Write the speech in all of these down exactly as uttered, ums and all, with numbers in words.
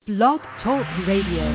Blog Talk Radio.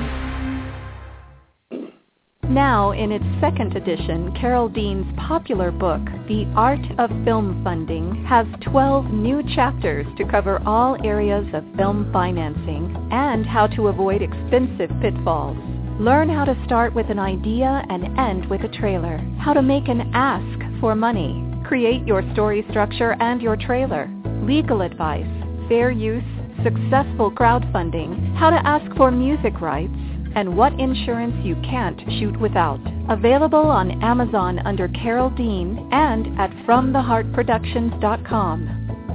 Now, in its second edition, Carol Dean's popular book, The Art of Film Funding, has twelve new chapters to cover all areas of film financing and how to avoid expensive pitfalls. Learn how to start with an idea and end with a trailer, how to make an ask for money, create your story structure and your trailer, legal advice, fair use, successful crowdfunding, how to ask for music rights, and what insurance you can't shoot without. Available on Amazon under Carol Dean and at from the heart productions dot com.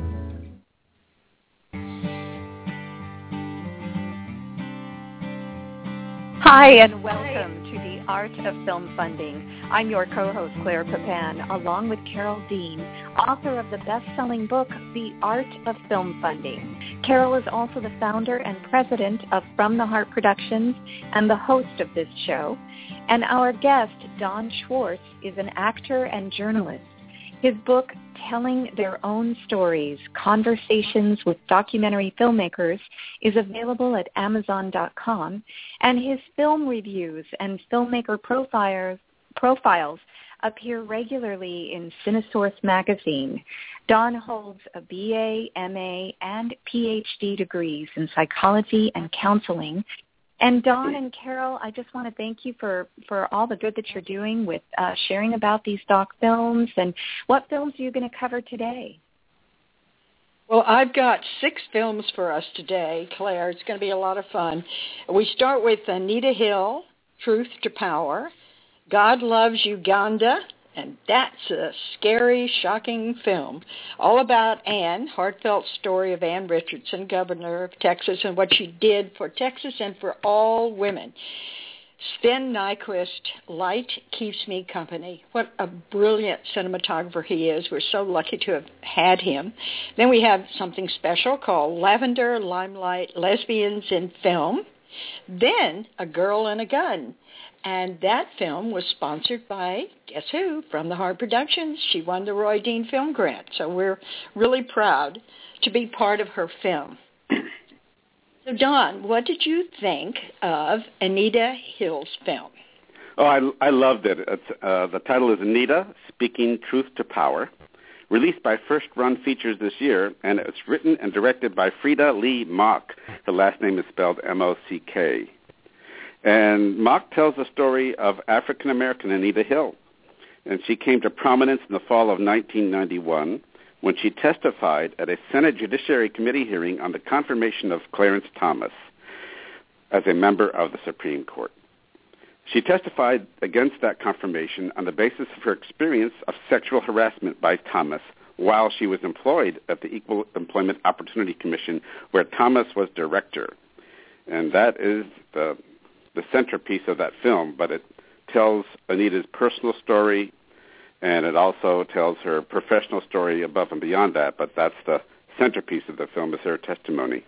Hi, and welcome to The Art of Film Funding. I'm your co-host, Claire Papan, along with Carol Dean, author of the best-selling book, The Art of Film Funding. Carol is also the founder and president of From the Heart Productions and the host of this show. And our guest, Don Schwartz, is an actor and journalist. His book, Telling Their Own Stories, Conversations with Documentary Filmmakers, is available at amazon dot com, and his film reviews and filmmaker profiles, profiles appear regularly in Cinesource magazine. Don holds a B A, M A, and P H D degrees in psychology and counseling. And Don and Carol, I just want to thank you for, for all the good that you're doing with uh, sharing about these doc films. And what films are you going to cover today? Well, I've got six films for us today, Claire. It's going to be a lot of fun. We start with Anita Hill, Truth to Power, God Loves Uganda, and that's a scary, shocking film, all about Ann, heartfelt story of Ann Richardson, governor of Texas, and what she did for Texas and for all women. Sven Nykvist, Light Keeps Me Company. What a brilliant cinematographer he is. We're so lucky to have had him. Then we have something special called Lavender Limelight, Lesbians in Film. Then A Girl and a Gun. And that film was sponsored by, guess who, From the Heart Productions. She won the Roy Dean Film Grant, so we're really proud to be part of her film. So, Don, what did you think of Anita Hill's film? Oh, I, I loved it. It's, uh, the title is Anita, Speaking Truth to Power, released by First Run Features this year, and it's written and directed by Frida Lee Mock. Her last name is spelled M O C K. And Mock tells the story of African-American Anita Hill. And she came to prominence in the fall of nineteen ninety-one when she testified at a Senate Judiciary Committee hearing on the confirmation of Clarence Thomas as a member of the Supreme Court. She testified against that confirmation on the basis of her experience of sexual harassment by Thomas while she was employed at the Equal Employment Opportunity Commission, where Thomas was director. And that is the the centerpiece of that film, but it tells Anita's personal story, and it also tells her professional story above and beyond that, but that's the centerpiece of the film, is her testimony.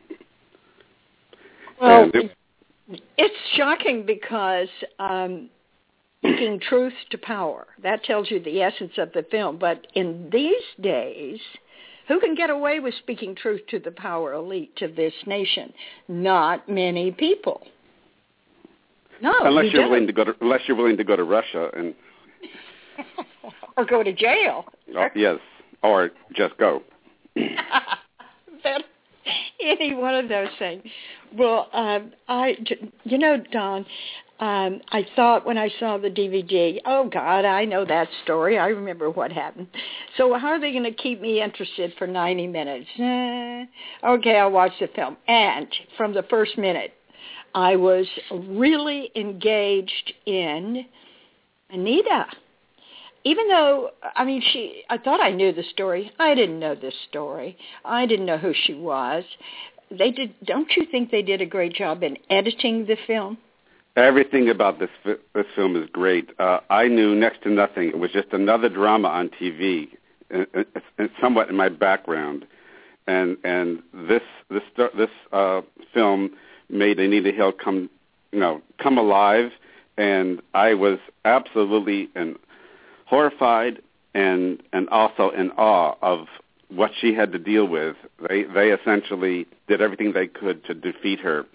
Well, it, it's shocking because um, speaking truth to power, that tells you the essence of the film, but in these days, who can get away with speaking truth to the power elite of this nation? Not many people. No, unless you you're don't. willing to go to unless you're willing to go to Russia and or go to jail. Oh, yes, or just go. But any one of those things. Well, um, I, you know, Don, um, I thought when I saw the D V D, oh God, I know that story. I remember what happened. So how are they going to keep me interested for ninety minutes? Eh, okay, I'll watch the film. And from the first minute, I was really engaged in Anita. Even though, I mean, she, I thought I knew the story. I didn't know this story. I didn't know who she was. They did. Don't you think they did a great job in editing the film? Everything about this this film is great. Uh, I knew next to nothing. It was just another drama on T V, and, and somewhat in my background. And and this this this uh, film made Anita Hill come, you know, come alive, and I was absolutely and horrified and and also in awe of what she had to deal with. They they essentially did everything they could to defeat her.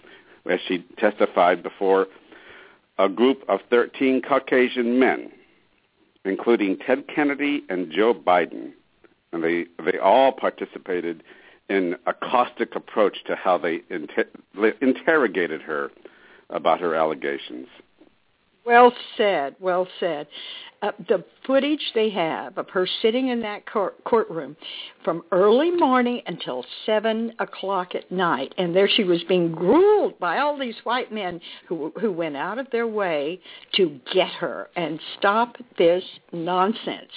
as she testified before a group of thirteen Caucasian men, including Ted Kennedy and Joe Biden. And they, they all participated in a caustic approach to how they inter- interrogated her about her allegations. Well said, well said. Uh, the footage they have of her sitting in that court, courtroom from early morning until seven o'clock at night, and there she was being groomed by all these white men who who went out of their way to get her and stop this nonsense.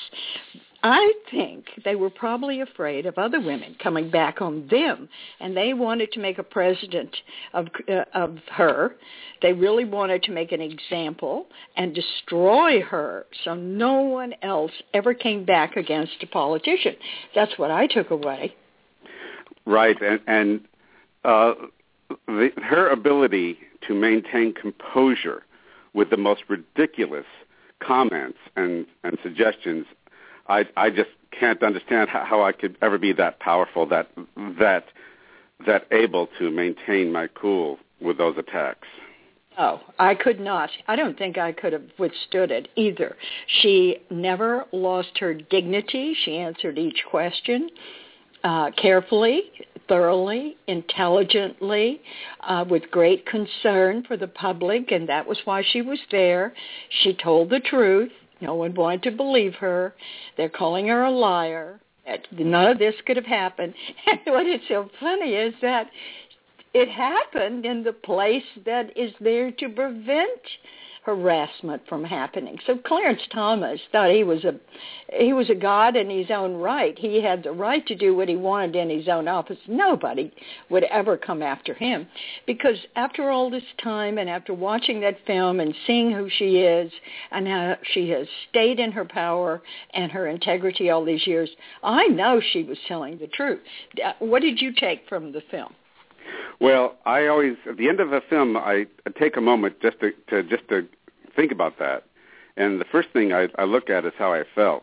I think they were probably afraid of other women coming back on them, and they wanted to make a president of uh, of her. They really wanted to make an example and destroy her so no one else ever came back against a politician. That's what I took away. Right, and, and uh, the, her ability to maintain composure with the most ridiculous comments and, and suggestions, I, I just can't understand how, how I could ever be that powerful, that that that able to maintain my cool with those attacks. Oh, I could not. I don't think I could have withstood it either. She never lost her dignity. She answered each question uh, carefully, thoroughly, intelligently, uh, with great concern for the public, and that was why she was there. She told the truth. No one wanted to believe her. They're calling her a liar. None of this could have happened. And what is so funny is that it happened in the place that is there to prevent harassment from happening. So Clarence Thomas thought he was a he was a god in his own right. He had the right to do what he wanted in his own office. Nobody would ever come after him, because after all this time and after watching that film and seeing who she is and how she has stayed in her power and her integrity all these years, I know she was telling the truth. What did you take from the film? Well, I always, at the end of a film, I take a moment just to, to just to think about that. And the first thing I, I look at is how I felt.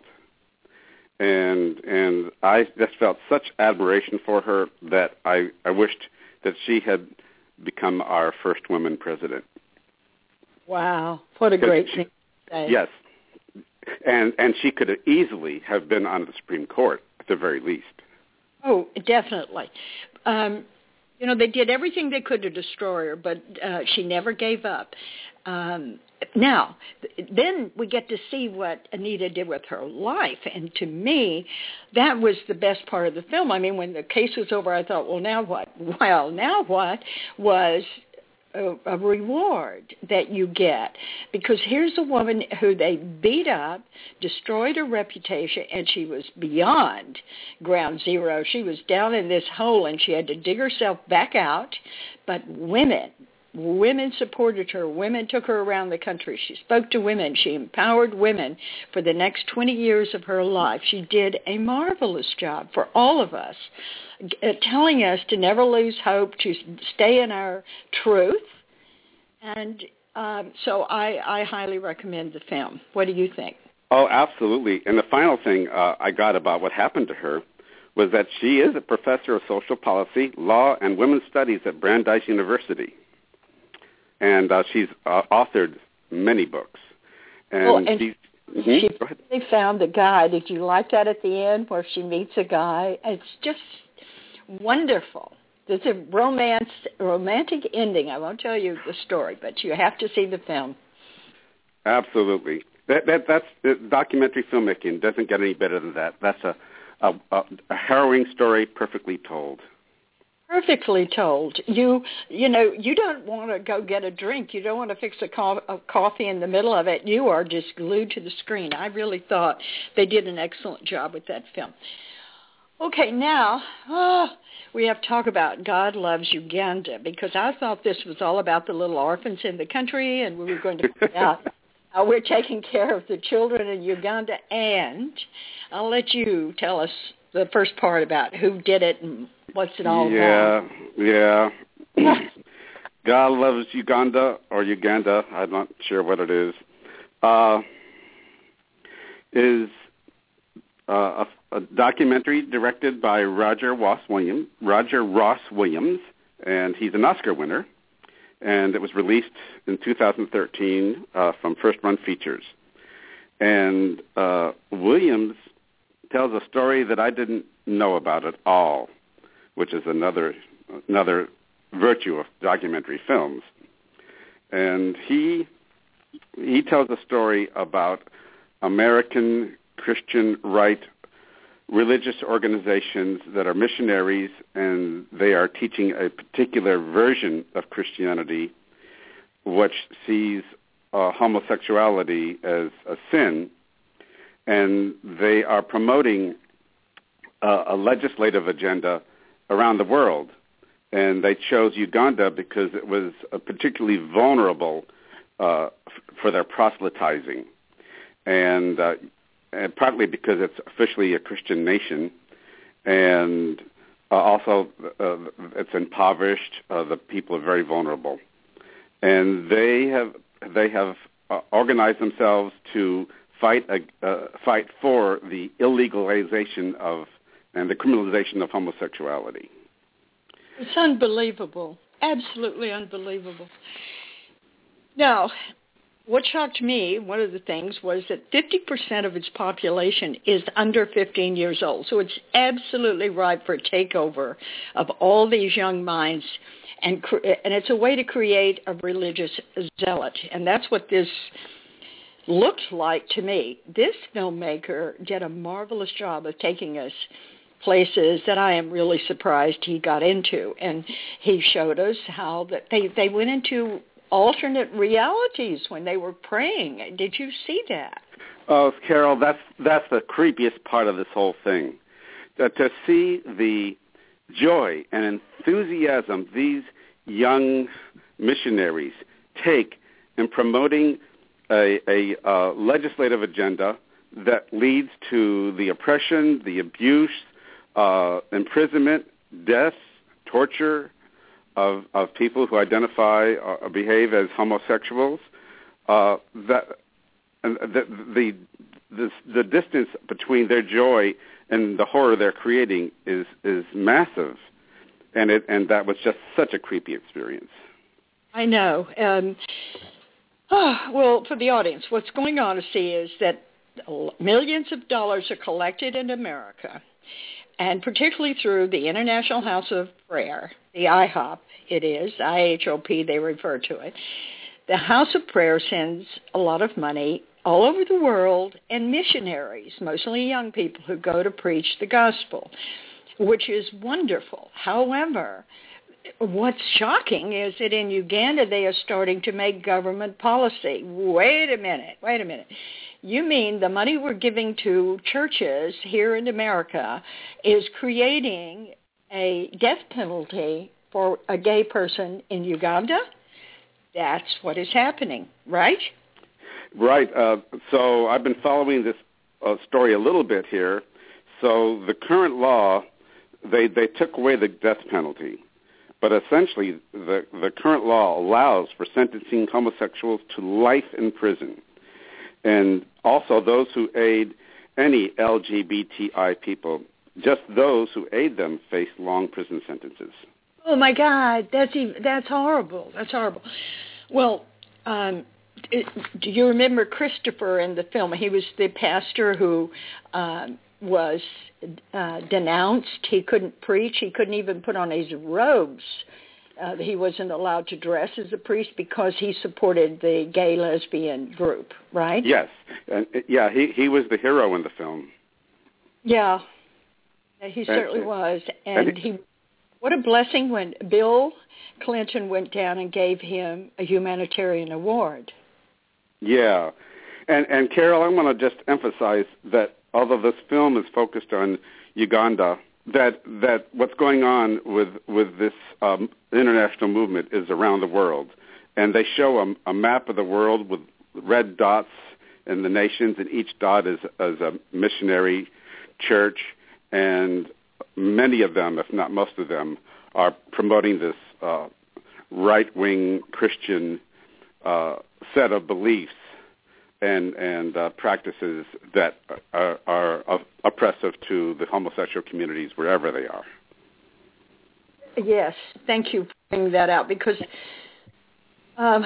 And and I just felt such admiration for her that I, I wished that she had become our first woman president. Wow, what a great she, thing to say. Yes. And, and she could have easily have been on the Supreme Court, at the very least. Oh, definitely. Um You know, they did everything they could to destroy her, but uh, she never gave up. Um, now, then we get to see what Anita did with her life, and to me, that was the best part of the film. I mean, when the case was over, I thought, well, now what? Well, now what was a, a reward that you get, because here's a woman who they beat up, destroyed her reputation, and she was beyond ground zero. She was down in this hole, and she had to dig herself back out. But women, women supported her. Women took her around the country. She spoke to women. She empowered women for the next twenty years of her life. She did a marvelous job for all of us, uh, telling us to never lose hope, to stay in our truth. And um, so I, I highly recommend the film. What do you think? Oh, absolutely. And the final thing uh, I got about what happened to her was that she is a professor of social policy, law, and women's studies at Brandeis University. And uh, she's uh, authored many books. And, well, and she's, she mm-hmm. really found a guy. Did you like that at the end where she meets a guy? It's just wonderful. There's a romance, romantic ending. I won't tell you the story, but you have to see the film. Absolutely. That, that that's uh, documentary filmmaking doesn't get any better than that. That's a, a, a harrowing story perfectly told. Perfectly told. You you know, you don't want to go get a drink. You don't want to fix a, co- a coffee in the middle of it. You are just glued to the screen. I really thought they did an excellent job with that film. Okay, now oh, we have to talk about God Loves Uganda, because I thought this was all about the little orphans in the country, and we were going to find out how we're taking care of the children in Uganda. And I'll let you tell us the first part about who did it and what's it all yeah, about. Yeah, yeah. God Loves Uganda, or Uganda, I'm not sure what it is, uh, is uh, a, a documentary directed by Roger Ross Williams, Roger Ross Williams, and he's an Oscar winner. and it was released in two thousand thirteen uh, from First Run Features. And uh, Williams tells a story that I didn't know about at all, which is another another virtue of documentary films. And he he tells a story about American Christian right religious organizations that are missionaries, and they are teaching a particular version of Christianity which sees uh, homosexuality as a sin, and they are promoting uh, a legislative agenda around the world. And they chose Uganda because it was uh, particularly vulnerable uh, f- for their proselytizing, and, uh, and partly because it's officially a Christian nation, and uh, also uh, it's impoverished. Uh, the people are very vulnerable, and they have they have uh, organized themselves to fight a, uh, fight for the illegalization of and the criminalization of homosexuality. It's unbelievable, absolutely unbelievable. Now, what shocked me, one of the things, was that fifty percent of its population is under fifteen years old. So it's absolutely ripe for a takeover of all these young minds, and and it's a way to create a religious zealot. And that's what this looked like to me. This filmmaker did a marvelous job of taking us places that I am really surprised he got into. And he showed us how that they, they went into alternate realities when they were praying. Did you see that? Oh, Carol, that's that's the creepiest part of this whole thing. Uh, to see the joy and enthusiasm these young missionaries take in promoting a, a uh, legislative agenda that leads to the oppression, the abuse, uh, imprisonment, death, torture of of people who identify or behave as homosexuals. Uh, that and the, the the the distance between their joy and the horror they're creating is is massive, and it and that was just such a creepy experience. I know. Um, oh, well, for the audience, what's going on to see is that millions of dollars are collected in America, and particularly through the International House of Prayer, the I HOP, it is, I H O P they refer to it. The House of Prayer sends a lot of money all over the world, and missionaries, mostly young people, who go to preach the gospel, which is wonderful. However, what's shocking is that in Uganda they are starting to make government policy. Wait a minute, wait a minute. You mean the money we're giving to churches here in America is creating a death penalty for a gay person in Uganda? That's what is happening, right? Right. Uh, so I've been following this uh, story a little bit here. So the current law, they, they took away the death penalty. But essentially, the, the current law allows for sentencing homosexuals to life in prison. And also those who aid any L G B T I people, just those who aid them face long prison sentences. Oh, my God, that's even, that's horrible. That's horrible. Well, um, it, do you remember Christopher in the film? He was the pastor who uh, was uh, denounced. He couldn't preach. He couldn't even put on his robes. Uh, he wasn't allowed to dress as a priest because he supported the gay lesbian group, right? Yes. And, yeah, he, he was the hero in the film. Yeah, he certainly and, was. And, and he, he, what a blessing when Bill Clinton went down and gave him a humanitarian award. Yeah. And, and Carol, I want to just emphasize that although this film is focused on Uganda, that that what's going on with with this um, international movement is around the world, and they show a, a map of the world with red dots in the nations, and each dot is, is a missionary church, and many of them, if not most of them, are promoting this uh, right-wing Christian uh, set of beliefs and and uh, practices that are, are oppressive to the homosexual communities wherever they are. Yes, thank you for bringing that out, because Um,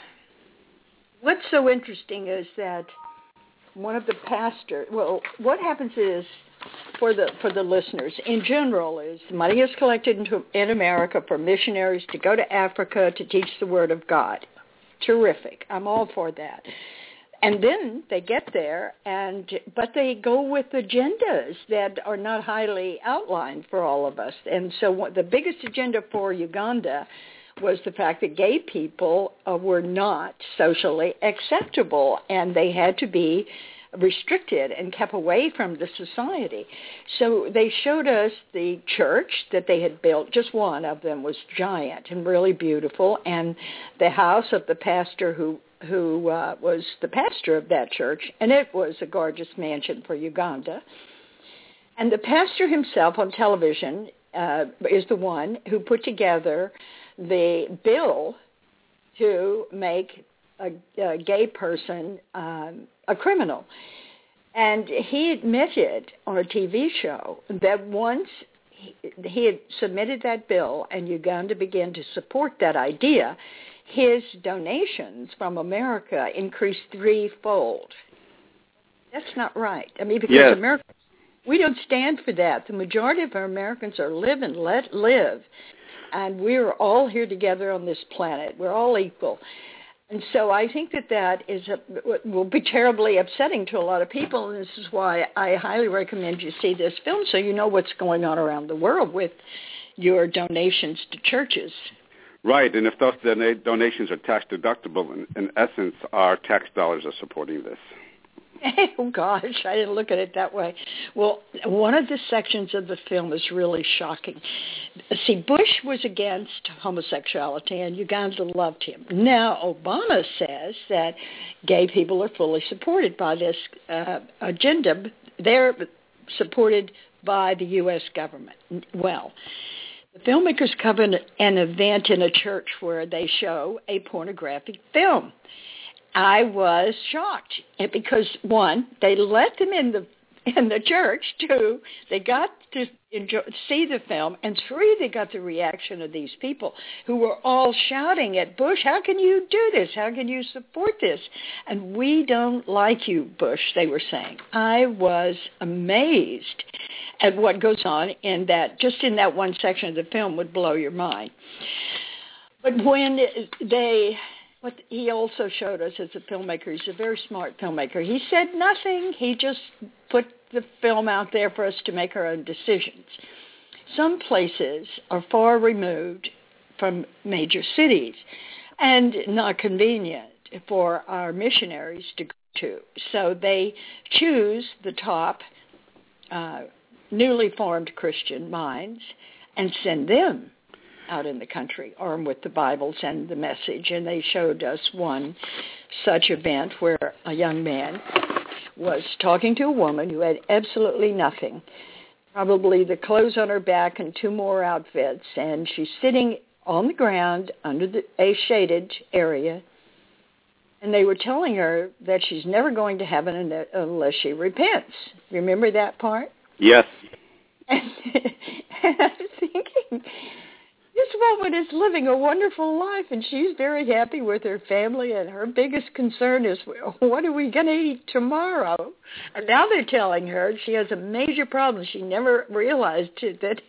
what's so interesting is that one of the pastors, well, what happens is, for the for the listeners, in general, is money is collected into, in America for missionaries to go to Africa to teach the Word of God. Terrific. I'm all for that. And then they get there, and but they go with agendas that are not highly outlined for all of us. And so what, the biggest agenda for Uganda was the fact that gay people uh, were not socially acceptable, and they had to be restricted and kept away from the society. So they showed us the church that they had built. Just one of them was giant and really beautiful, and the house of the pastor who who uh, was the pastor of that church, and it was a gorgeous mansion for Uganda. And the pastor himself on television uh, is the one who put together the bill to make a, a gay person um, a criminal. And he admitted on a T V show that once he, he had submitted that bill and Uganda began to support that idea, his donations from America increased threefold. That's not right. I mean, because yes. America, we don't stand for that. The majority of our Americans are live and let live. And we're all here together on this planet. We're all equal. And so I think that that is a, will be terribly upsetting to a lot of people, and this is why I highly recommend you see this film so you know what's going on around the world with your donations to churches. Right, and if those don- donations are tax deductible, in, in essence, our tax dollars are supporting this. Oh, gosh, I didn't look at it that way. Well, one of the sections of the film is really shocking. See, Bush was against homosexuality, and Uganda loved him. Now, Obama says that gay people are fully supported by this uh, agenda. They're supported by the U S government. Well, the filmmakers cover an event in a church where they show a pornographic film. I was shocked because, one, they let them in the in the church. Two, they got to enjoy, see the film. And three, they got the reaction of these people who were all shouting at Bush, how can you do this? How can you support this? And we don't like you, Bush, they were saying. I was amazed at what goes on in that, just in that one section of the film would blow your mind. But when they... What he also showed us as a filmmaker, he's a very smart filmmaker. He said nothing. He just put the film out there for us to make our own decisions. Some places are far removed from major cities and not convenient for our missionaries to go to. So they choose the top uh, newly formed Christian minds and send them out in the country, armed with the Bibles and the message. And they showed us one such event where a young man was talking to a woman who had absolutely nothing, probably the clothes on her back and two more outfits, and she's sitting on the ground under the, a shaded area, and they were telling her that she's never going to heaven unless she repents. Remember that part? Yes. And, and I was thinking, this woman is living a wonderful life, and she's very happy with her family, and her biggest concern is, what are we going to eat tomorrow? And now they're telling her she has a major problem. She never realized that.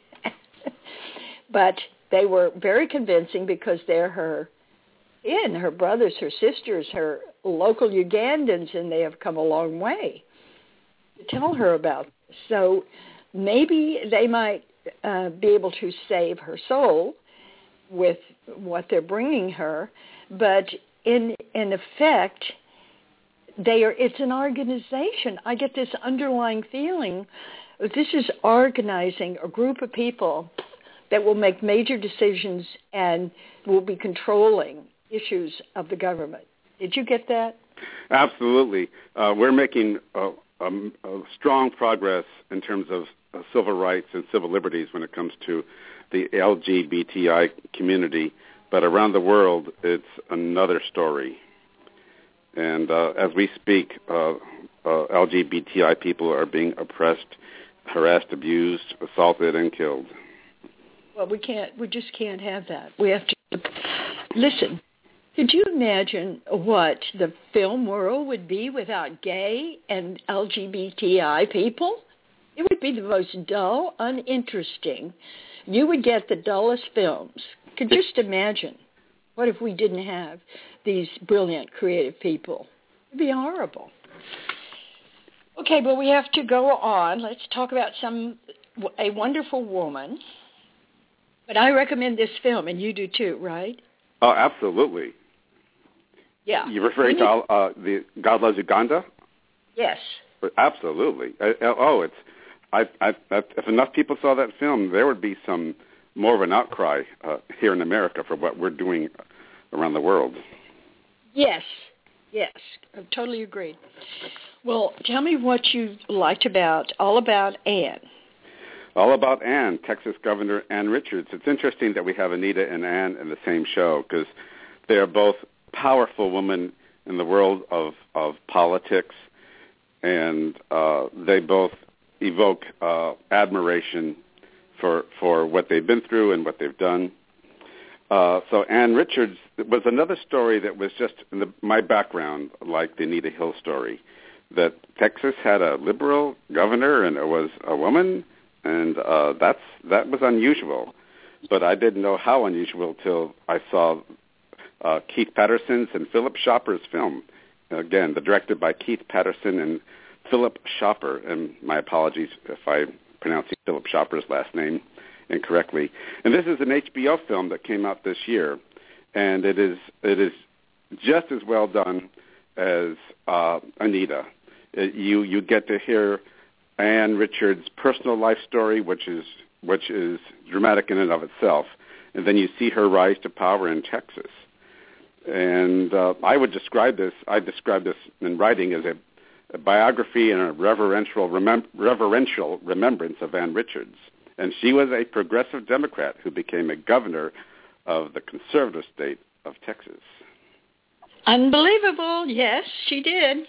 But they were very convincing because they're her in, her brothers, her sisters, her local Ugandans, and they have come a long way to tell her about this. So maybe they might uh, be able to save her soul with what they're bringing her, but in in effect, they are. It's an organization. I get this underlying feeling that this is organizing a group of people that will make major decisions and will be controlling issues of the government. Did you get that? Absolutely. Uh, we're making a, a, a strong progress in terms of uh, civil rights and civil liberties when it comes to the L G B T I community, but around the world, it's another story. And uh, as we speak, uh, uh, L G B T I people are being oppressed, harassed, abused, assaulted, and killed. Well, we can't. We just can't have that. We have to listen. Could you imagine what the film world would be without gay and L G B T I people? It would be the most dull, uninteresting. You would get the dullest films. Could just imagine. What if we didn't have these brilliant, creative people? It would be horrible. Okay, but we have to go on. Let's talk about some a wonderful woman. But I recommend this film, and you do too, right? Oh, absolutely. Yeah. You're referring to uh, the God Loves Uganda? Yes. Absolutely. Uh, oh, it's I, I, I, if enough people saw that film, there would be some more of an outcry uh, here in America for what we're doing around the world. Yes. Yes. I totally agree. Well, tell me what you liked about All About Ann. All About Ann, Texas Governor Ann Richards. It's interesting that we have Anita and Ann in the same show because they are both powerful women in the world of, of politics, and uh, they both evoke uh, admiration for for what they've been through and what they've done. Uh, so Ann Richards was another story that was just in the, my background, like the Anita Hill story, that Texas had a liberal governor and it was a woman, and uh, that's that was unusual. But I didn't know how unusual till I saw uh, Keith Patterson's and Philip Shopper's film. Again, the directed by Keith Patterson and Philip Shopper, and my apologies if I pronounce Philip Shopper's last name incorrectly. And this is an H B O film that came out this year, and it is it is just as well done as uh, Anita. It, you you get to hear Ann Richards' personal life story, which is which is dramatic in and of itself, and then you see her rise to power in Texas. And uh, I would describe this. I describe this in writing as a, a biography and a reverential remem- reverential remembrance of Ann Richards. And she was a progressive Democrat who became a governor of the conservative state of Texas. Unbelievable. Yes, she did.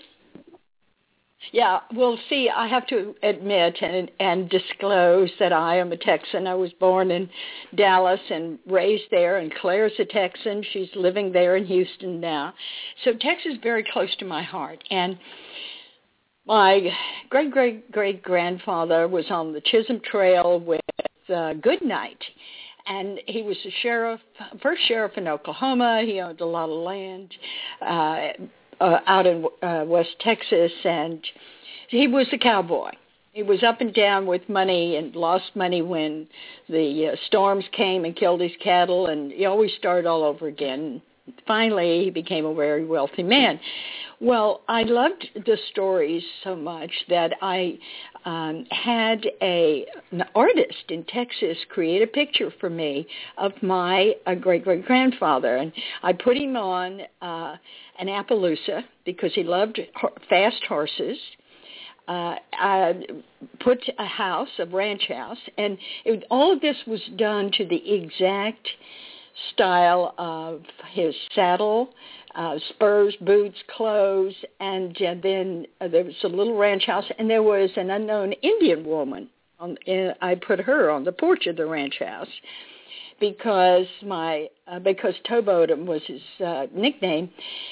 Yeah, well, see, I have to admit and, and disclose that I am a Texan. I was born in Dallas and raised there, and Claire's a Texan. She's living there in Houston now. So Texas is very close to my heart. And my great-great-great-grandfather was on the Chisholm Trail with uh, Goodnight, and he was the sheriff, first sheriff in Oklahoma. He owned a lot of land uh, uh, out in uh, West Texas, and he was a cowboy. He was up and down with money and lost money when the uh, storms came and killed his cattle, and he always started all over again. Finally, he became a very wealthy man. Well, I loved the stories so much that I um, had a, an artist in Texas create a picture for me of my uh, great-great-grandfather. And I put him on uh, an Appaloosa because he loved ho- fast horses. Uh, I put a house, a ranch house, and it, all of this was done to the exact style of his saddle, uh, spurs, boots, clothes, and uh, then uh, there was a little ranch house, and there was an unknown Indian woman. On, uh, I put her on the porch of the ranch house because my uh, because Toe Bodum was his uh, nickname.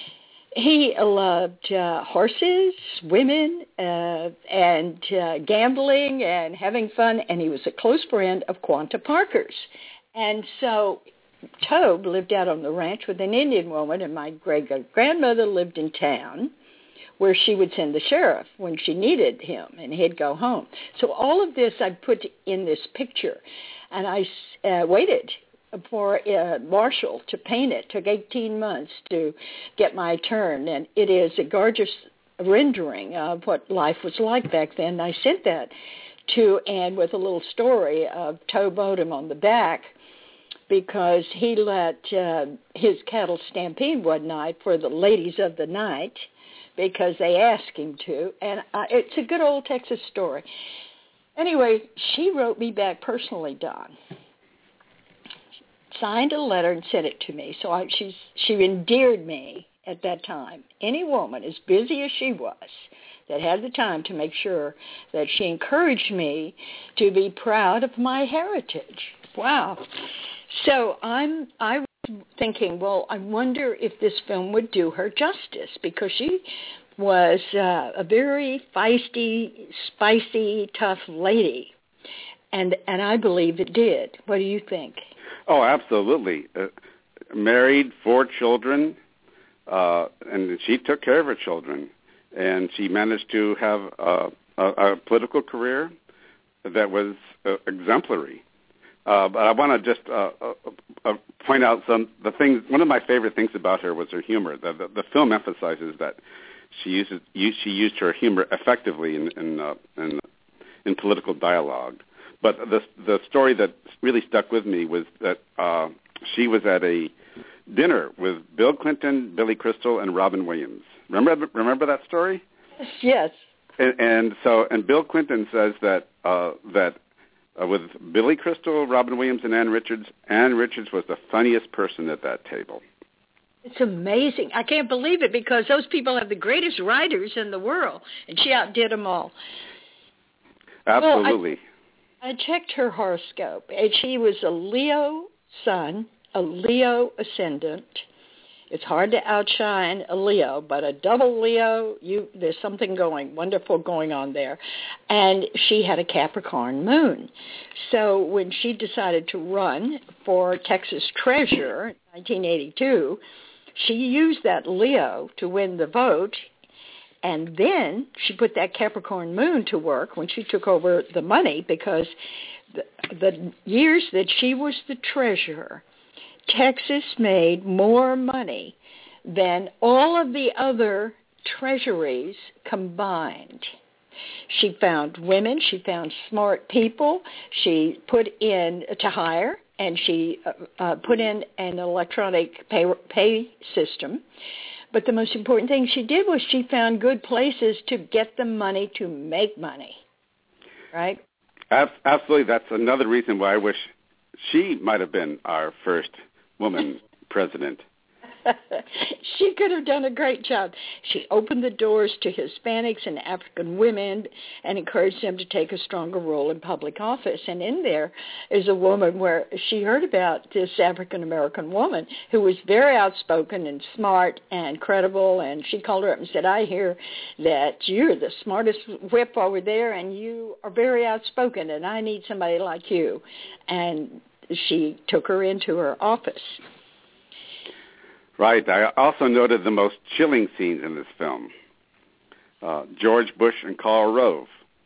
He loved uh, horses, women, uh, and uh, gambling and having fun, and he was a close friend of Quanta Parker's. And so Tobe lived out on the ranch with an Indian woman, and my great-grandmother lived in town where she would send the sheriff when she needed him, and he'd go home. So all of this I put in this picture, and I uh, waited for uh, Marshall to paint it. It took eighteen months to get my turn, and it is a gorgeous rendering of what life was like back then. I sent that to Ann with a little story of Toe Bodum on the back, because he let uh, his cattle stampede one night for the ladies of the night because they asked him to. And uh, it's a good old Texas story. Anyway, she wrote me back personally, Don. Signed a letter and sent it to me. So I, she's, she endeared me at that time. Any woman, as busy as she was, that had the time to make sure that she encouraged me to be proud of my heritage. Wow. So I'm I was thinking, well, I wonder if this film would do her justice, because she was uh, a very feisty, spicy, tough lady. And and I believe it did. What do you think? Oh, absolutely. Uh, married, four children, uh, and she took care of her children. And she managed to have a, a, a political career that was uh, exemplary. Uh, but I want to just uh, uh, uh, point out some the things. One of my favorite things about her was her humor. The, the, the film emphasizes that she uses she used her humor effectively in in, uh, in in political dialogue. But the the story that really stuck with me was that uh, she was at a dinner with Bill Clinton, Billy Crystal, and Robin Williams. Remember remember that story? Yes. And, and so, and Bill Clinton says that uh, that uh, with Billy Crystal, Robin Williams, and Ann Richards, Ann Richards was the funniest person at that table. It's amazing. I can't believe it, because those people have the greatest writers in the world, and she outdid them all. Absolutely. Well, I, I checked her horoscope, and she was a Leo sun, a Leo ascendant. It's hard to outshine a Leo, but a double Leo, you there's something going, wonderful going on there. And she had a Capricorn moon. So when she decided to run for Texas Treasurer in nineteen eighty-two, she used that Leo to win the vote, and then she put that Capricorn moon to work when she took over the money, because the, the years that she was the treasurer, Texas made more money than all of the other treasuries combined. She found women, she found smart people, she put in to hire, and she uh, uh, put in an electronic pay, pay system. But the most important thing she did was she found good places to get the money to make money, right? Absolutely. That's another reason why I wish she might have been our first woman president. She could have done a great job. She opened the doors to Hispanics and African women and encouraged them to take a stronger role in public office. And in there is a woman where she heard about this African-American woman who was very outspoken and smart and credible, and she called her up and said, I hear that you're the smartest whip over there and you are very outspoken, and I need somebody like you. And she took her into her office. Right. I also noted the most chilling scenes in this film. Uh, George Bush and Karl Rove.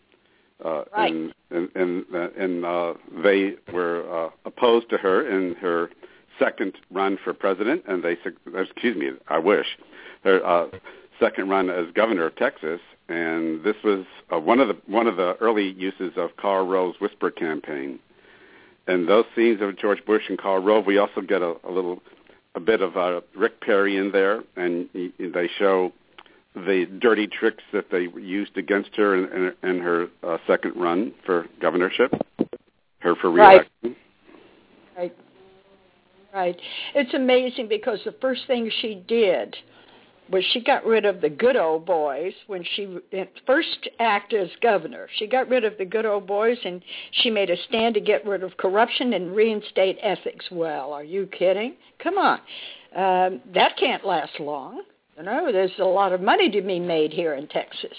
Uh, right. And, and, and, uh, and uh, they were uh, opposed to her in her second run for president, and they, excuse me, I wish, her uh, second run as governor of Texas. And this was uh, one of the one of the early uses of Karl Rove's whisper campaign. And those scenes of George Bush and Karl Rove, we also get a, a little, a bit of uh, Rick Perry in there, and he, they show the dirty tricks that they used against her in, in, in her uh, second run for governorship, her for reelection. Right. Right. Right. It's amazing, because the first thing she did was she got rid of the good old boys when she first acted as governor. She got rid of the good old boys, and she made a stand to get rid of corruption and reinstate ethics. Well, are you kidding? Come on. Um, that can't last long. You know, there's a lot of money to be made here in Texas.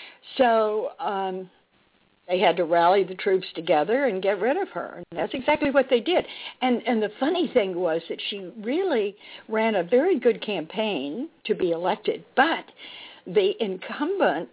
So um, they had to rally the troops together and get rid of her. And that's exactly what they did. And and the funny thing was that she really ran a very good campaign to be elected. But the incumbent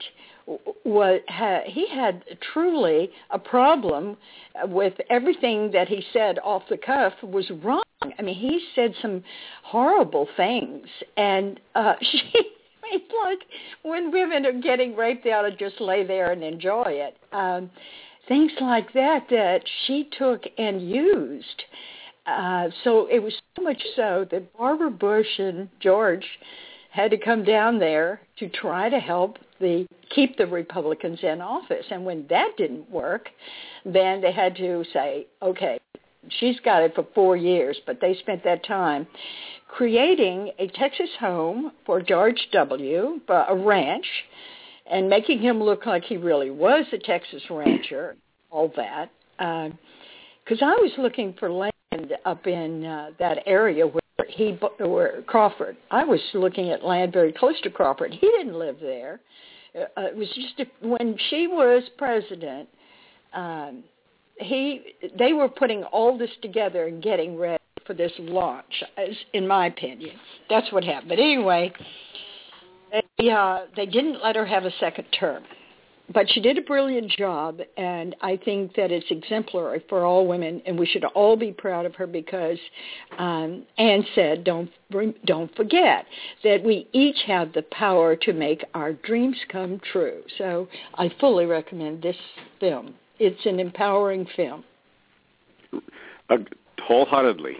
was ha, he had truly a problem with everything that he said off the cuff was wrong. I mean, he said some horrible things. And uh, she... It's like when women are getting raped, they ought to just lay there and enjoy it. Um, things like that that she took and used. Uh, so it was so much so that Barbara Bush and George had to come down there to try to help the keep the Republicans in office. And when that didn't work, then they had to say, okay, she's got it for four years, but they spent that time creating a Texas home for George W., a ranch, and making him look like he really was a Texas rancher, all that. Because uh, I was looking for land up in uh, that area where he or Crawford. I was looking at land very close to Crawford. He didn't live there. Uh, it was just a, when she was president. Um, he they were putting all this together and getting ready for this launch, as, in my opinion. That's what happened. But anyway, they, uh, they didn't let her have a second term. But she did a brilliant job, and I think that it's exemplary for all women, and we should all be proud of her because um, Anne said, don't, don't forget that we each have the power to make our dreams come true. So I fully recommend this film. It's an empowering film. Uh, wholeheartedly.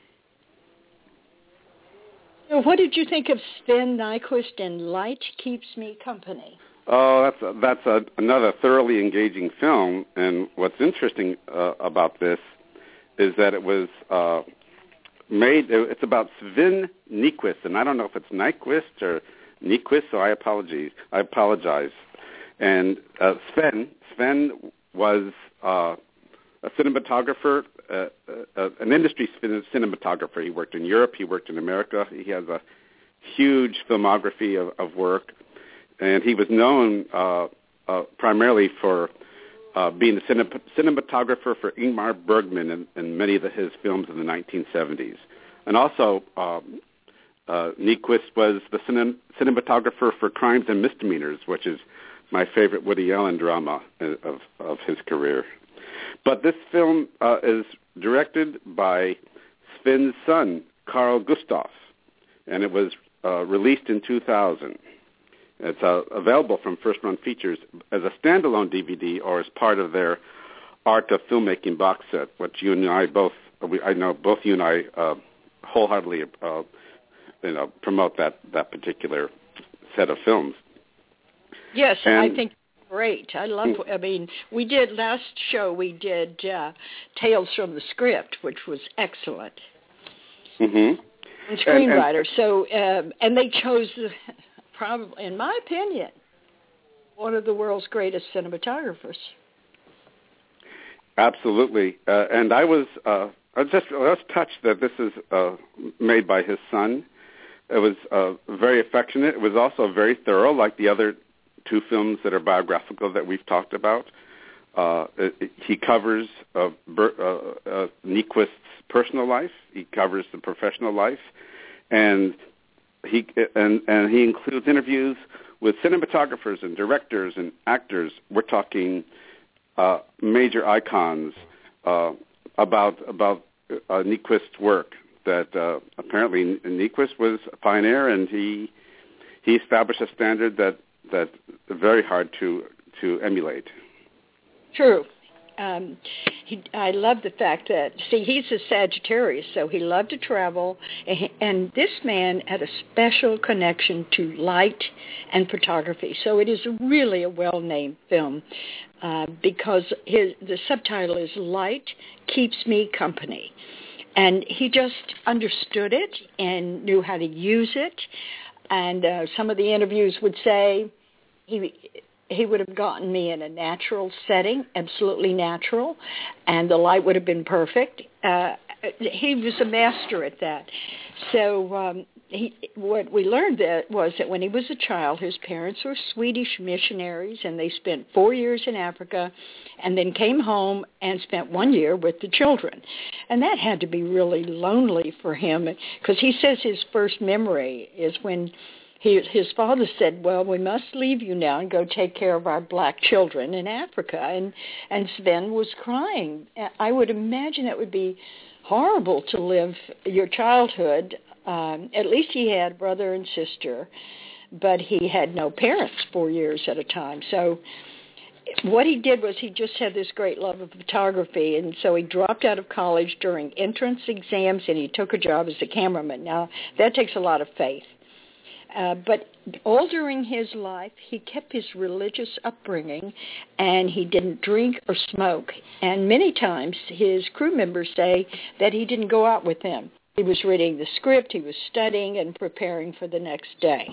So what did you think of Sven Nykvist in Light Keeps Me Company? Oh, that's a, that's a, another thoroughly engaging film. And what's interesting uh, about this is that it was uh, made. It's about Sven Nykvist, and I don't know if it's Nyquist or Nyquist, so I apologize. I apologize. And uh, Sven Sven was uh, a cinematographer, uh, uh, an industry cinematographer. He worked in Europe. He worked in America. He has a huge filmography of, of work. And he was known uh, uh, primarily for uh, being the cine- cinematographer for Ingmar Bergman in, in many of the, his films in the nineteen seventies. And also, um, uh, Nyquist was the cine- cinematographer for Crimes and Misdemeanors, which is my favorite Woody Allen drama of, of his career. But this film uh, is directed by Sven's son, Carl Gustaf, and it was uh, released in two thousand. It's uh, available from First Run Features as a standalone D V D or as part of their Art of Filmmaking box set, which you and I both, we, I know both you and I uh, wholeheartedly uh, you know, promote that, that particular set of films. Yes, and, I think great. I love, I mean, we did, last show we did uh, Tales from the Script, which was excellent. Mm-hmm. And screenwriter. And, and, so, um, and they chose... probably, in my opinion, one of the world's greatest cinematographers. Absolutely, uh, and I was uh, I was just I was touched that this is uh, made by his son. It was uh, very affectionate. It was also very thorough, like the other two films that are biographical that we've talked about. Uh, it, it, he covers uh, Ber, uh, uh, Nyquist's personal life. He covers the professional life, and He and, and he includes interviews with cinematographers and directors and actors. We're talking uh, major icons uh, about about uh, Nyquist's work. That uh, apparently Nyquist was a pioneer, and he he established a standard that that's very hard to to emulate. True. Um, he, I love the fact that, see, he's a Sagittarius, so he loved to travel, and, and this man had a special connection to light and photography. So it is really a well-named film uh, because his, the subtitle is Light Keeps Me Company. And he just understood it and knew how to use it. And uh, some of the interviews would say he... he would have gotten me in a natural setting, absolutely natural, and the light would have been perfect. Uh, he was a master at that. So um, he, what we learned that was that when he was a child, his parents were Swedish missionaries, and they spent four years in Africa and then came home and spent one year with the children. And that had to be really lonely for him because he says his first memory is when He, his father said, well, we must leave you now and go take care of our black children in Africa. And, and Sven was crying. I would imagine it would be horrible to live your childhood. Um, at least he had a brother and sister, but he had no parents four years at a time. So what he did was he just had this great love of photography, and so he dropped out of college during entrance exams, and he took a job as a cameraman. Now, that takes a lot of faith. Uh, but all during his life, he kept his religious upbringing, and he didn't drink or smoke. And many times his crew members say that he didn't go out with them. He was reading the script, he was studying and preparing for the next day.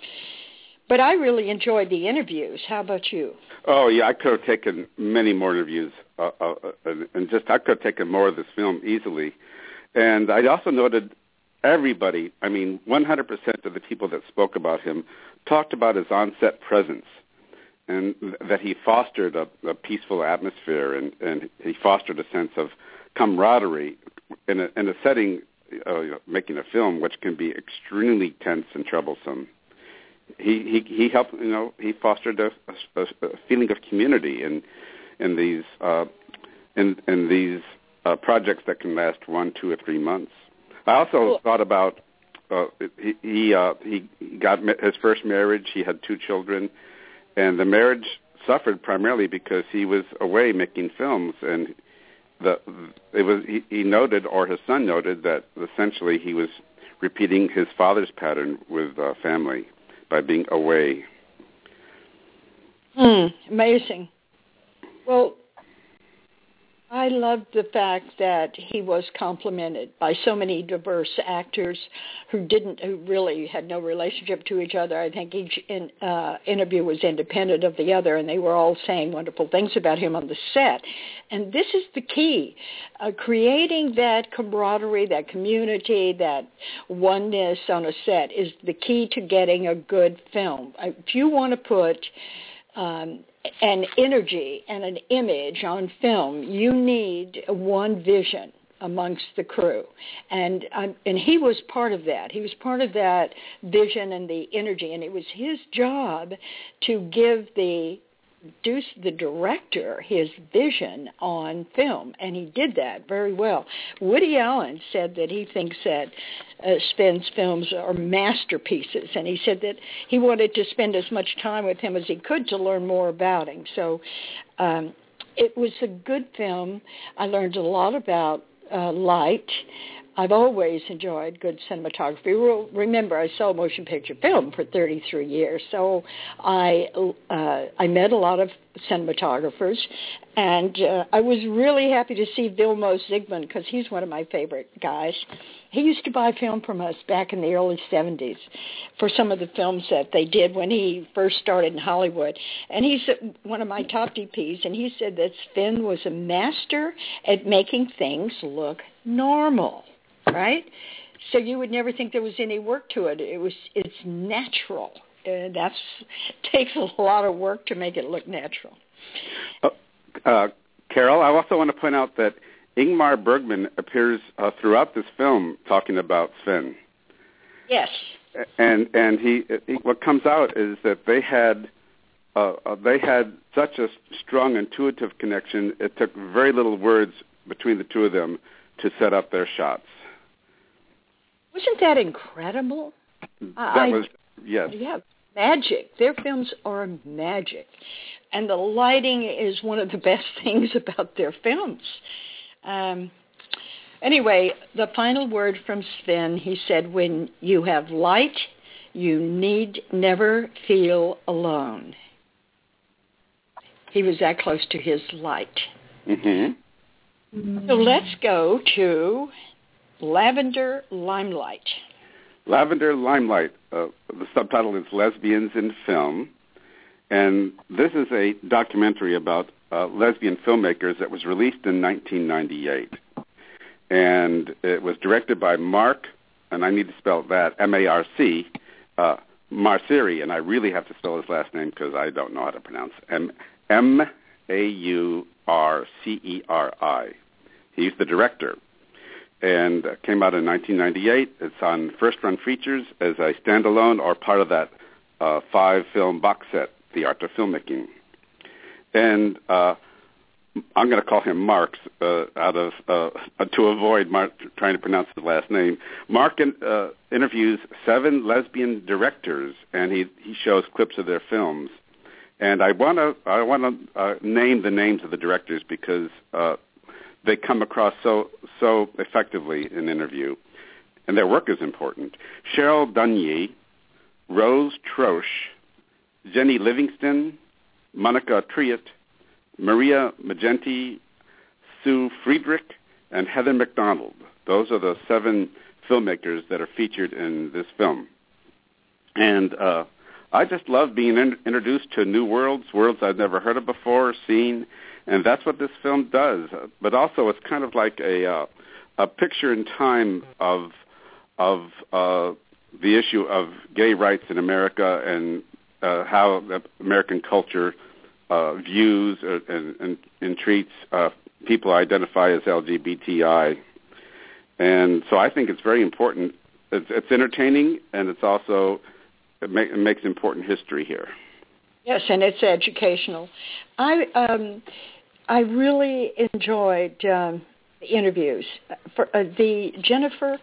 But I really enjoyed the interviews. How about you? Oh, yeah, I could have taken many more interviews, uh, uh, and just I could have taken more of this film easily. And I also noted everybody, I mean, one hundred percent of the people that spoke about him talked about his on-set presence and that he fostered a, a peaceful atmosphere and, and he fostered a sense of camaraderie in a, in a setting, uh, making a film, which can be extremely tense and troublesome. He he, he helped, you know, he fostered a, a, a feeling of community in in these uh, in in these uh, projects that can last one, two, or three months. I also cool. thought about uh, he he, uh, he got his first marriage. He had two children, and the marriage suffered primarily because he was away making films, and the it was he, he noted, or his son noted, that essentially he was repeating his father's pattern with uh, family by being away. Hmm, amazing. Well, I loved the fact that he was complimented by so many diverse actors who didn't, who really had no relationship to each other. I think each in, uh, interview was independent of the other, and they were all saying wonderful things about him on the set. And this is the key, uh, creating that camaraderie, that community, that oneness on a set is the key to getting a good film. If you want to put um, an energy and an image on film, you need one vision amongst the crew. And um, and he was part of that. He was part of that vision and the energy, and it was his job to give the the director his vision on film, and he did that very well. Woody Allen said that he thinks that uh, Sven's films are masterpieces, and he said that he wanted to spend as much time with him as he could to learn more about him. So um, it was a good film. I learned a lot about uh, light. I've always enjoyed good cinematography. Well, remember, I saw motion picture film for thirty-three years, so I uh, I met a lot of cinematographers, and uh, I was really happy to see Vilmos Zsigmond because he's one of my favorite guys. He used to buy film from us back in the early seventies for some of the films that they did when he first started in Hollywood, and he's one of my top D Ps, and he said that Sven was a master at making things look normal. Right? So you would never think there was any work to it. It was, it's natural. Uh, that's takes a lot of work to make it look natural. Uh, uh, Carol, I also want to point out that Ingmar Bergman appears uh, throughout this film talking about Sven. Yes. And and he, he what comes out is that they had uh, uh, they had such a strong intuitive connection. It took very little words between the two of them to set up their shots. Wasn't that incredible? That I, was, yes. Yeah, magic. Their films are magic. And the lighting is one of the best things about their films. Um, anyway, the final word from Sven, he said, when you have light, you need never feel alone. He was that close to his light. Mm-hmm. So let's go to Lavender Limelight. Lavender Limelight. Uh, the subtitle is Lesbians in Film. And this is a documentary about uh, lesbian filmmakers that was released in nineteen ninety-eight. And it was directed by Mark, and I need to spell that, M A R C, uh, Marceri, and I really have to spell his last name because I don't know how to pronounce it. M A U R C E R I. He's the director. And uh, came out in nineteen ninety-eight. It's on First Run Features as a standalone or part of that uh, five-film box set, The Art of Filmmaking. And uh, I'm going to call him Mark uh, out of uh, to avoid Mark trying to pronounce his last name. Mark uh, interviews seven lesbian directors, and he he shows clips of their films. And I want to I want to uh, name the names of the directors because uh, they come across so so effectively in interview, and their work is important. Cheryl Dunye, Rose Troche, Jenny Livingston, Monica Triet, Maria Magenti, Sue Friedrich, and Heather McDonald. Those are the seven filmmakers that are featured in this film. And uh, I just love being in- introduced to new worlds, worlds I've never heard of before or seen, and that's what this film does. But also it's kind of like a uh, a picture in time of of uh, the issue of gay rights in America and uh, how the American culture uh, views and, and, and treats uh, people who identify as L G B T I. And so I think it's very important. It's, it's entertaining, and it's also it, make, it makes important history here. Yes, and it's educational. I um, I really enjoyed um, the interviews. For uh, the Jennifer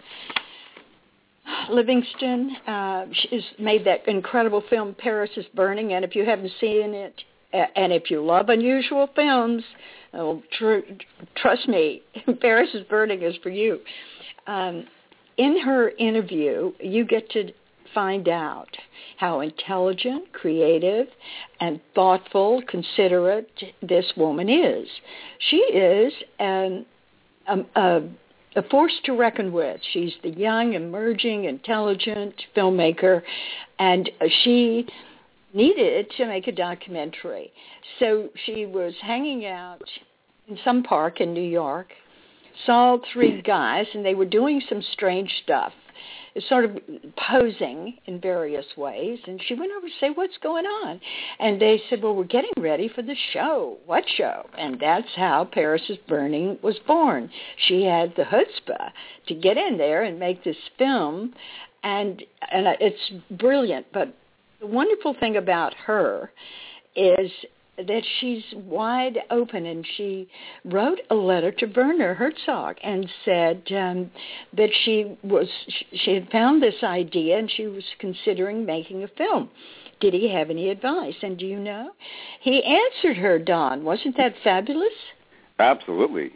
Livingston, uh, she's made that incredible film Paris is Burning, and if you haven't seen it, uh, and if you love unusual films, well, tr- trust me, Paris is Burning is for you. Um, in her interview, you get to find out how intelligent, creative, and thoughtful, considerate this woman is. She is an, um, a, a force to reckon with. She's the young, emerging, intelligent filmmaker, and she needed to make a documentary. So she was hanging out in some park in New York, saw three guys, and they were doing some strange stuff, sort of posing in various ways, and she went over to say, what's going on? And they said, well, we're getting ready for the show. What show? And that's how Paris is Burning was born. She had the chutzpah to get in there and make this film, and and it's brilliant. But the wonderful thing about her is that she's wide open, and she wrote a letter to Werner Herzog and said um, that she was she had found this idea and she was considering making a film. Did he have any advice? And do you know? He answered her, Don. Wasn't that fabulous? Absolutely.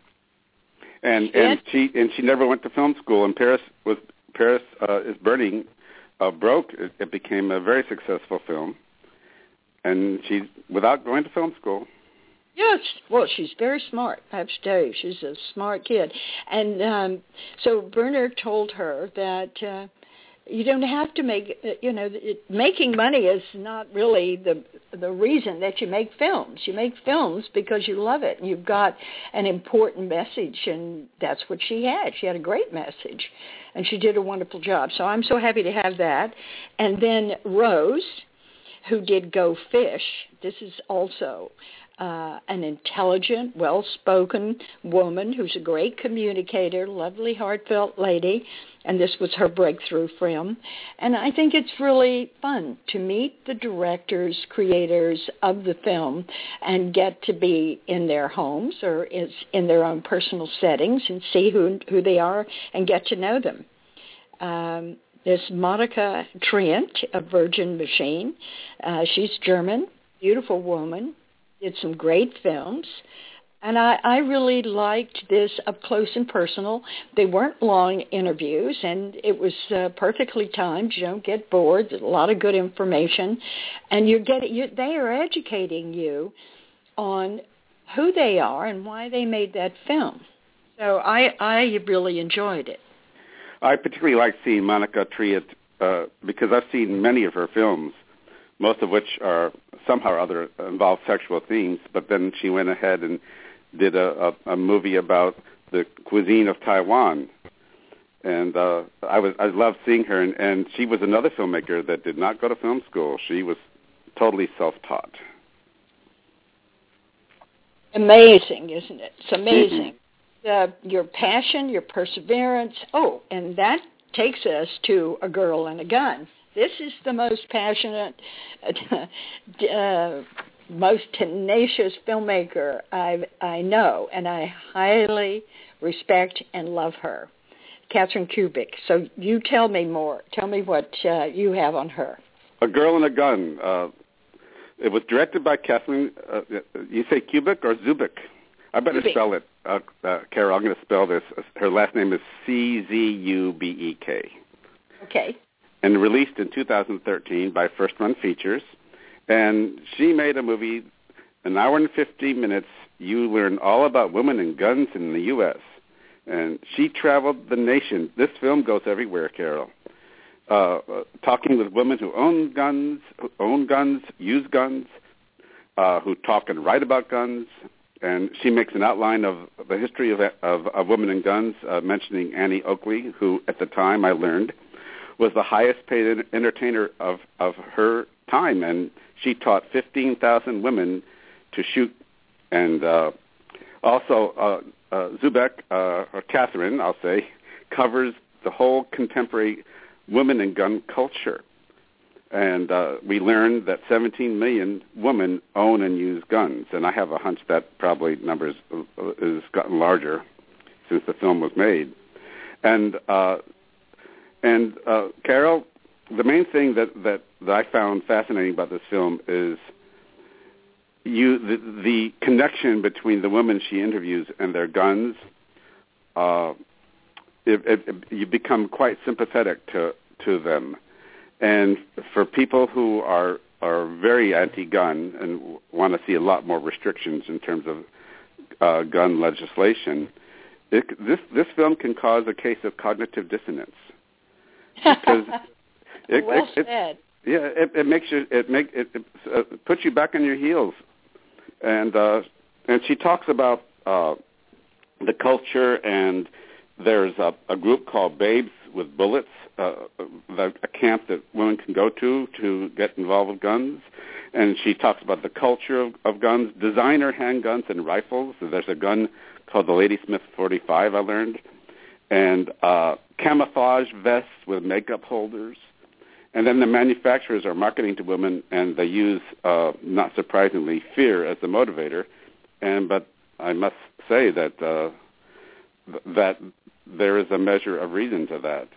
And and she and she never went to film school. And Paris was Paris uh, is Burning uh, broke. It, it became a very successful film. And she, without going to film school. Yes, well, she's very smart, I have to tell you. She's a smart kid. And um, so Werner told her that uh, you don't have to make, you know, it, making money is not really the the reason that you make films. You make films because you love it. You've got an important message, and that's what she had. She had a great message, and she did a wonderful job. So I'm so happy to have that. And then Rose, who did Go Fish. This is also uh, an intelligent, well-spoken woman who's a great communicator, lovely, heartfelt lady, and this was her breakthrough film. And I think it's really fun to meet the directors, creators of the film and get to be in their homes or is in their own personal settings and see who, who they are and get to know them. Um, There's Monica Trient of Virgin Machine. Uh, she's German, beautiful woman, did some great films. And I, I really liked this up close and personal. They weren't long interviews, and it was uh, perfectly timed. You don't get bored. There's a lot of good information. And you get you, they are educating you on who they are and why they made that film. So I, I really enjoyed it. I particularly like seeing Monica Trient uh, because I've seen many of her films, most of which are somehow or other involve sexual themes, but then she went ahead and did a, a, a movie about the cuisine of Taiwan. And uh, I was I loved seeing her, and, and she was another filmmaker that did not go to film school. She was totally self-taught. Amazing, isn't it? It's amazing. Uh, your passion, your perseverance. Oh, and that takes us to A Girl and a Gun. This is the most passionate, uh, most tenacious filmmaker I I know, and I highly respect and love her, Catherine Kubik. So you tell me more. Tell me what uh, you have on her. A Girl and a Gun. Uh, it was directed by Catherine. Uh, you say Kubik or Zubik? I better Zubik. spell it. Uh, uh, Carol, I'm going to spell this. Her last name is C Z U B E K. Okay. And released in two thousand thirteen by First Run Features. And she made a movie, an hour and fifty minutes. You learn all about women and guns in the U S And she traveled the nation. This film goes everywhere, Carol. Uh, uh, talking with women who own guns, who own guns, use guns, uh, who talk and write about guns, and she makes an outline of the history of, of, of women and guns, uh, mentioning Annie Oakley, who at the time I learned was the highest paid entertainer of, of her time, and she taught fifteen thousand women to shoot. And uh, also uh, uh, Zubek, uh, or Catherine, I'll say, covers the whole contemporary women and gun culture. And uh, we learned that seventeen million women own and use guns, and I have a hunch that probably number has gotten larger since the film was made. And uh, and uh, Carol, the main thing that, that, that I found fascinating about this film is you the, the connection between the women she interviews and their guns. Uh, it, it, it, you become quite sympathetic to to them. And for people who are are very anti-gun and w- want to see a lot more restrictions in terms of uh, gun legislation, it, this this film can cause a case of cognitive dissonance. Because it, well it, said. It, yeah, it, it makes you it make it, it uh, puts you back on your heels, and uh, and she talks about uh, the culture, and there's a, a group called Babes with Bullets, uh, the, a camp that women can go to to get involved with guns, and she talks about the culture of, of guns, designer handguns and rifles. So there's a gun called the Ladysmith forty-five, I learned, and uh, camouflage vests with makeup holders. And then the manufacturers are marketing to women, and they use, uh, not surprisingly, fear as the motivator. And but I must say that uh, th- that there is a measure of reason to that.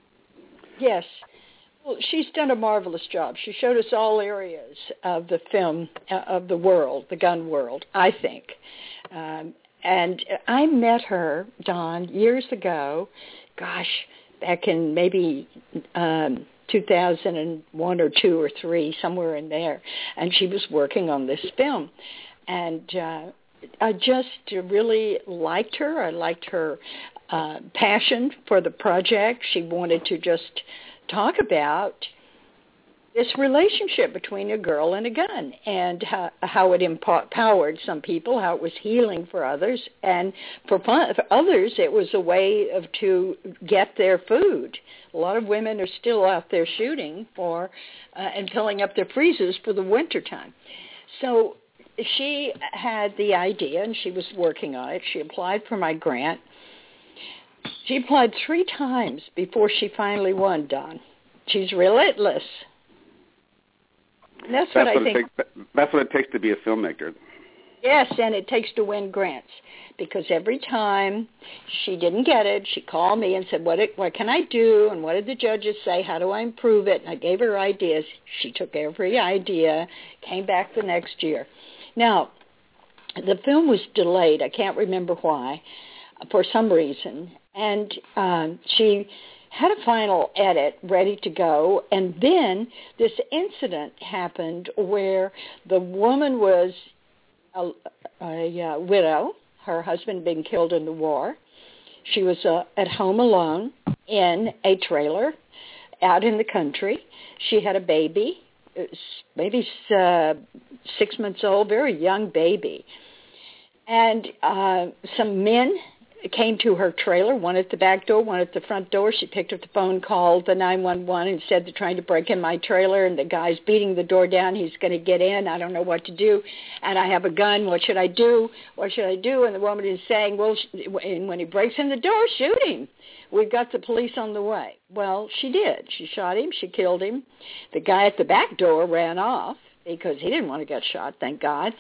Yes. Well, she's done a marvelous job. She showed us all areas of the film, uh, of the world, the gun world, I think. Um, and I met her, Don, years ago, gosh, back in maybe um, two thousand one or two or three, somewhere in there, and she was working on this film. And uh, I just really liked her. I liked her uh, passion for the project. She wanted to just talk about this relationship between a girl and a gun, and how, how it empowered some people, how it was healing for others, and for, fun, for others it was a way of to get their food. A lot of women are still out there shooting for uh, and filling up their freezers for the wintertime. So she had the idea, and she was working on it. She applied for my grant. She applied three times before she finally won, Don. She's relentless. And that's, that's what I what think. Takes, that's what it takes to be a filmmaker. Yes, and it takes to win grants, because every time she didn't get it, she called me and said, what, it, what can I do, and what did the judges say, how do I improve it? And I gave her ideas. She took every idea, came back the next year. Now, the film was delayed. I can't remember why, for some reason. And um, she had a final edit ready to go, and then this incident happened where the woman was a, a, a widow. Her husband had been killed in the war. She was uh, at home alone in a trailer out in the country. She had a baby, maybe uh, six months old, very young baby. And uh, some men came to her trailer, one at the back door, one at the front door. She picked up the phone, called the nine one one, and said they're trying to break in my trailer, and the guy's beating the door down. He's going to get in. I don't know what to do, and I have a gun. What should I do? What should I do? And the woman is saying, well, and when he breaks in the door, shoot him. We've got the police on the way. Well, she did. She shot him. She killed him. The guy at the back door ran off because he didn't want to get shot, thank God.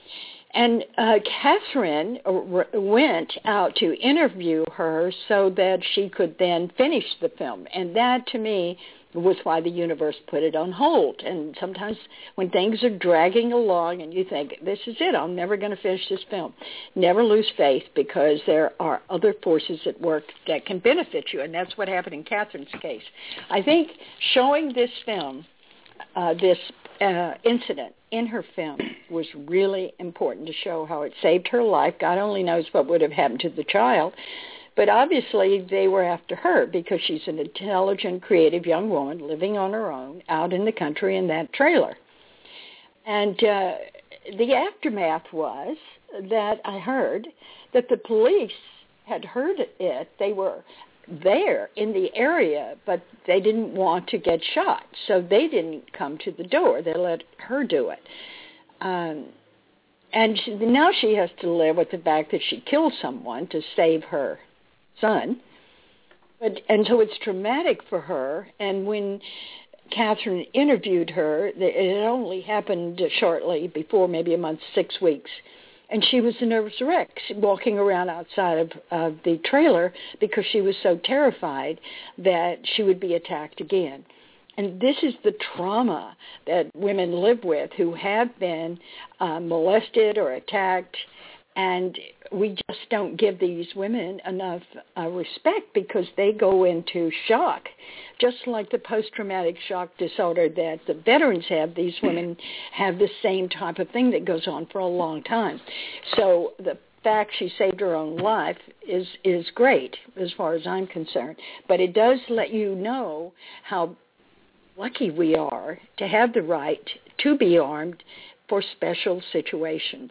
And uh, Catherine went out to interview her so that she could then finish the film. And that, to me, was why the universe put it on hold. And sometimes when things are dragging along and you think, this is it, I'm never going to finish this film, never lose faith, because there are other forces at work that can benefit you. And that's what happened in Catherine's case. I think showing this film, uh, this uh, incident, in her film was really important to show how it saved her life. God only knows what would have happened to the child. But obviously they were after her because she's an intelligent, creative young woman living on her own out in the country in that trailer. And uh, the aftermath was that I heard that the police had heard it. They were there in the area, but they didn't want to get shot, so they didn't come to the door. They let her do it. Um, and she, now she has to live with the fact that she killed someone to save her son. But, and so it's traumatic for her. And when Catherine interviewed her, it had only happened shortly before, maybe a month, six weeks. And she was a nervous wreck, walking around outside of, of the trailer because she was so terrified that she would be attacked again. And this is the trauma that women live with who have been uh, molested or attacked. And we just don't give these women enough uh, respect because they go into shock. Just like the post-traumatic shock disorder that the veterans have, these women have the same type of thing that goes on for a long time. So the fact she saved her own life is, is great as far as I'm concerned. But it does let you know how lucky we are to have the right to be armed for special situations.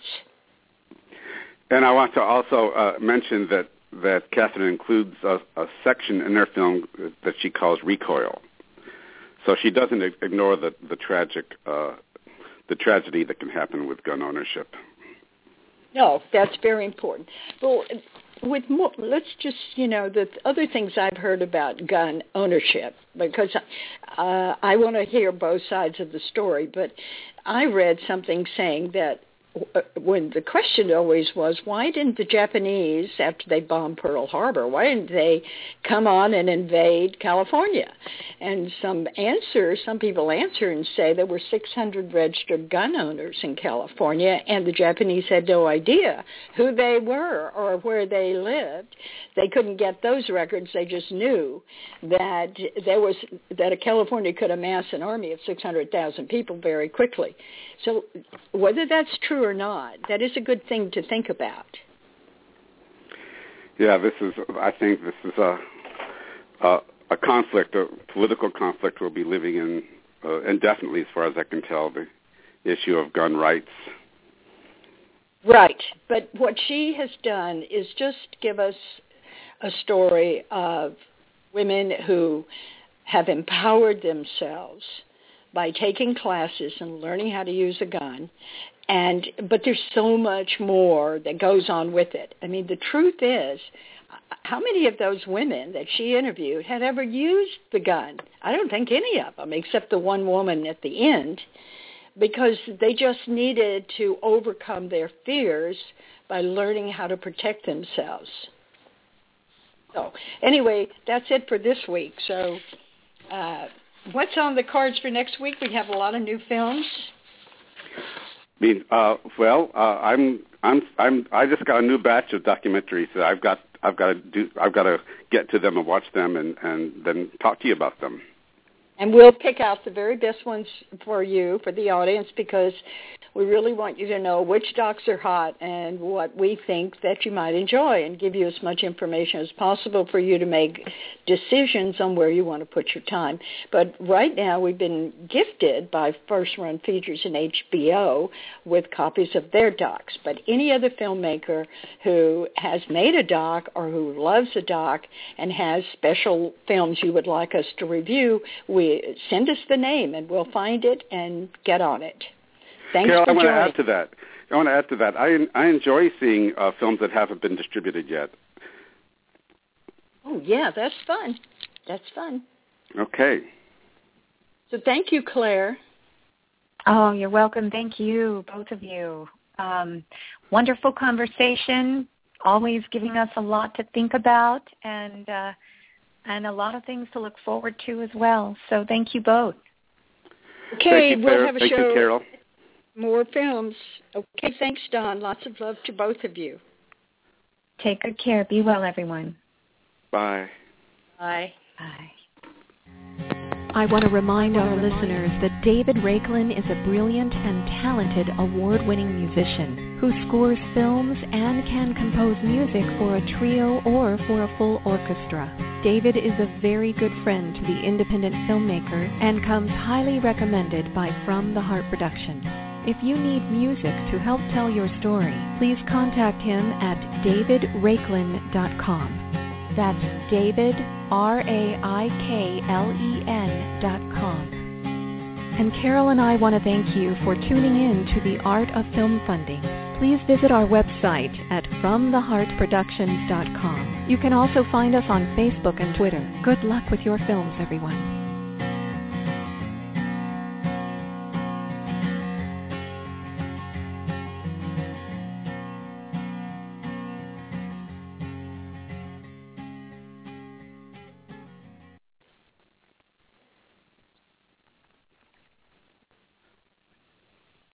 And I want to also uh, mention that, that Catherine includes a, a section in her film that she calls recoil. So she doesn't ignore the, the tragic, uh, the tragedy that can happen with gun ownership. No, that's very important. Well, with more, let's just, you know, the other things I've heard about gun ownership, because uh, I want to hear both sides of the story, but I read something saying that when the question always was, why didn't the Japanese, after they bombed Pearl Harbor, why didn't they come on and invade California? And some answer, some people answer and say there were six hundred registered gun owners in California, and the Japanese had no idea who they were or where they lived. They couldn't get those records. They just knew that there was that California could amass an army of six hundred thousand people very quickly. So whether that's true or not, that is a good thing to think about. Yeah, this is, I think this is a, a, a conflict, a political conflict we'll be living in uh, indefinitely, as far as I can tell, the issue of gun rights. Right, but what she has done is just give us a story of women who have empowered themselves by taking classes and learning how to use a gun, and but there's so much more that goes on with it. I mean, the truth is, how many of those women that she interviewed had ever used the gun? I don't think any of them, except the one woman at the end, because they just needed to overcome their fears by learning how to protect themselves. So anyway, that's it for this week. So uh, what's on the cards for next week? We have a lot of new films. I mean, uh, well, uh, I'm, I'm, I'm, I just got a new batch of documentaries that I've got, I've got to do, I've got to get to them and watch them, and, and then talk to you about them. And we'll pick out the very best ones for you, for the audience, because we really want you to know which docs are hot and what we think that you might enjoy, and give you as much information as possible for you to make decisions on where you want to put your time. But right now we've been gifted by First Run Features and H B O with copies of their docs. But any other filmmaker who has made a doc or who loves a doc and has special films you would like us to review, we send us the name and we'll find it and get on it. Thanks Carol, for I want joining. to add to that. I want to add to that. I I enjoy seeing uh, films that haven't been distributed yet. Oh yeah, that's fun. That's fun. Okay. So thank you, Claire. Oh, you're welcome. Thank you, both of you. Um, wonderful conversation. Always giving us a lot to think about, and uh, and a lot of things to look forward to as well. So thank you both. Okay, Thank you, we'll have a Thank show. you, Carol. More films. Okay, thanks, Don. Lots of love to both of you. Take good care. Be well, everyone. Bye. Bye. Bye. I want to remind our listeners that David Raiklin is a brilliant and talented award-winning musician who scores films and can compose music for a trio or for a full orchestra. David is a very good friend to the independent filmmaker and comes highly recommended by From the Heart Productions. If you need music to help tell your story, please contact him at david raiklin dot com. That's David, R A I K L E N dot com. And Carol and I want to thank you for tuning in to The Art of Film Funding. Please visit our website at from the heart productions dot com. You can also find us on Facebook and Twitter. Good luck with your films, everyone.